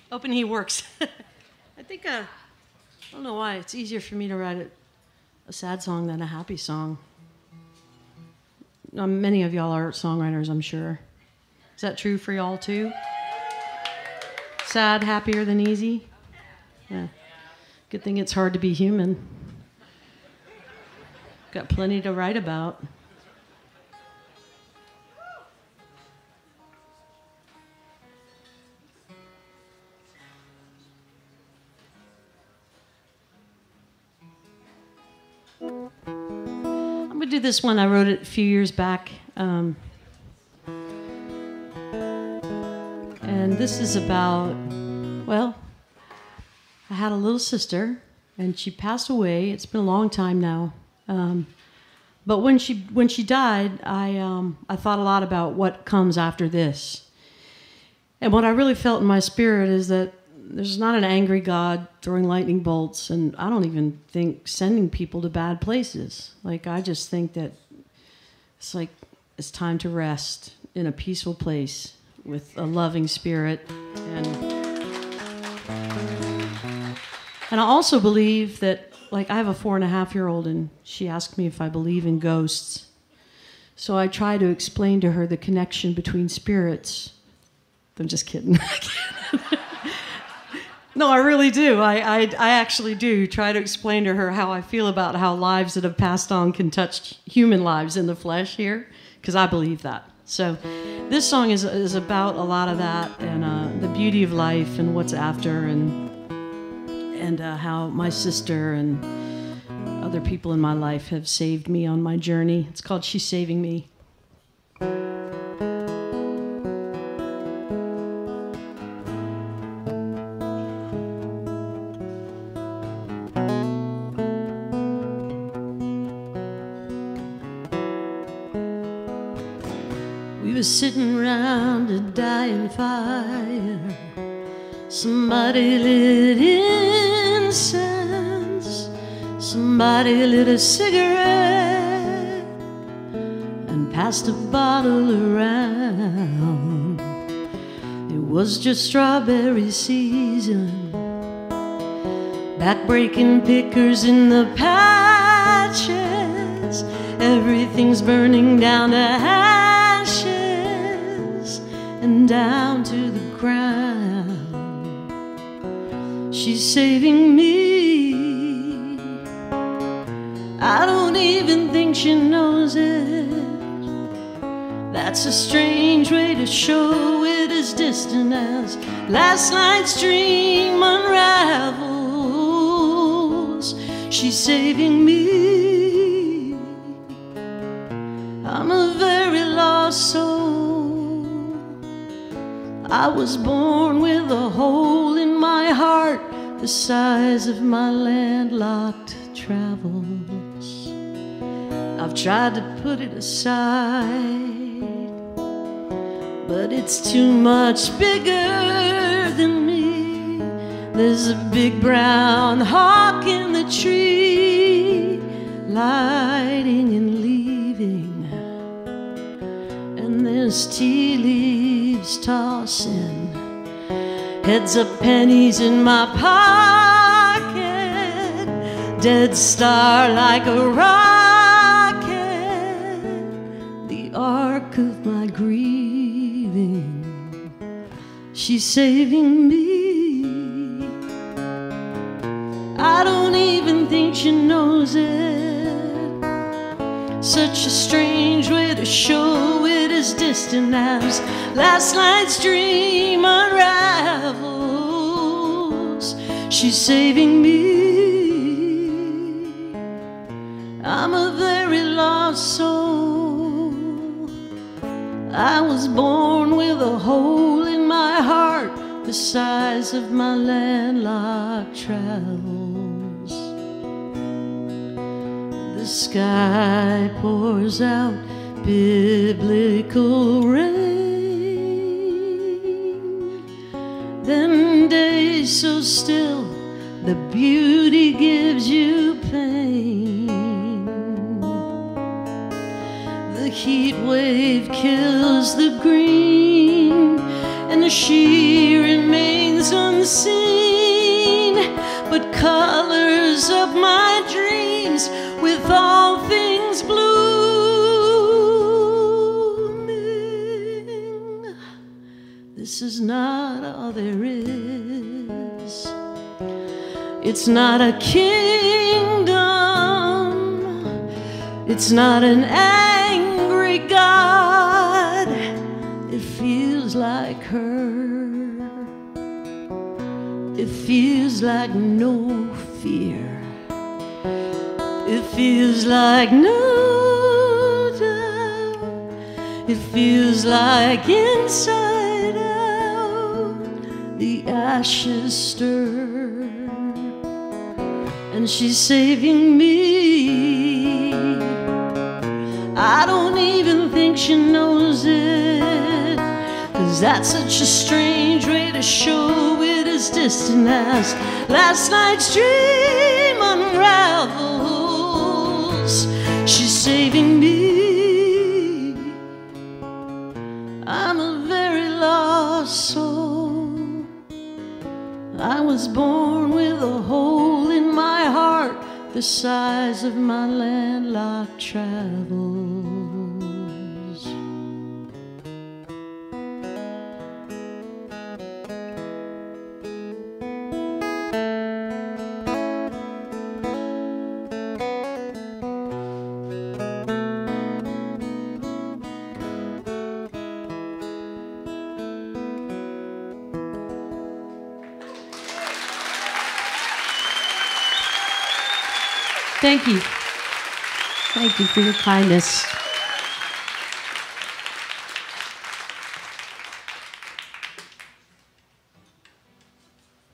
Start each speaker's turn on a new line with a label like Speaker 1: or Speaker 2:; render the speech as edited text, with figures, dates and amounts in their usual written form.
Speaker 1: Hoping he works. I think, I don't know why, it's easier for me to write a sad song than a happy song. Many of y'all are songwriters, I'm sure. Is that true for y'all too? Sad, happier than easy? Yeah. Good thing it's hard to be human. Got plenty to write about. I'm going to do this one. I wrote it a few years back. And this is about, well, I had a little sister, and she passed away. It's been a long time now. But when she died, I thought a lot about what comes after this. And what I really felt in my spirit is that there's not an angry God throwing lightning bolts, and I don't even think sending people to bad places. Like, I just think that it's like it's time to rest in a peaceful place with a loving spirit. And I also believe that, like, I have a 4.5-year-old, and she asked me if I believe in ghosts. So I try to explain to her the connection between spirits. I'm just kidding. No, I really do. I actually do try to explain to her how I feel about how lives that have passed on can touch human lives in the flesh here, because I believe that. So this song is about a lot of that, and the beauty of life and what's after, and how my sister and other people in my life have saved me on my journey. It's called She's Saving Me. We were sitting round a dying fire. Somebody lit incense. Somebody lit a cigarette and passed a bottle around. It was just strawberry season. Back-breaking pickers in the patches. Everything's burning down to ashes and down to the ground. She's saving me. I don't even think she knows it. That's a strange way to show it, as distant as last night's dream unravels. She's saving me. I'm a very lost soul. I was born with a hole in my heart the size of my landlocked travels. I've tried to put it aside, but it's too much bigger than me. There's a big brown hawk in the tree, lighting and leaving, and there's tea leaves tossing, heads of pennies in my pocket, dead star like a rocket, the arc of my grieving. She's saving me. I don't even think she knows it. Such a strange way to show it, as distant as last night's dream unravels. She's saving me. I'm a very lost soul. I was born with a hole in my heart the size of my landlocked travels. The sky pours out biblical rain, then days so still the beauty gives you pain. The heat wave kills the green and she remains unseen, but colors of my dreams with all things blooming. This is not all there is. It's not a kingdom. It's not an angry God. It feels like her. It feels like no fear. It feels like no doubt. It feels like inside out the ashes stir, and she's saving me. I don't even think she knows it, 'cause that's such a strange way to show it, as distant as last night's dream unravels. She's saving me. I'm a very lost soul. I was born with a hole in my heart the size of my landlocked travels. Thank you. Thank you for your kindness.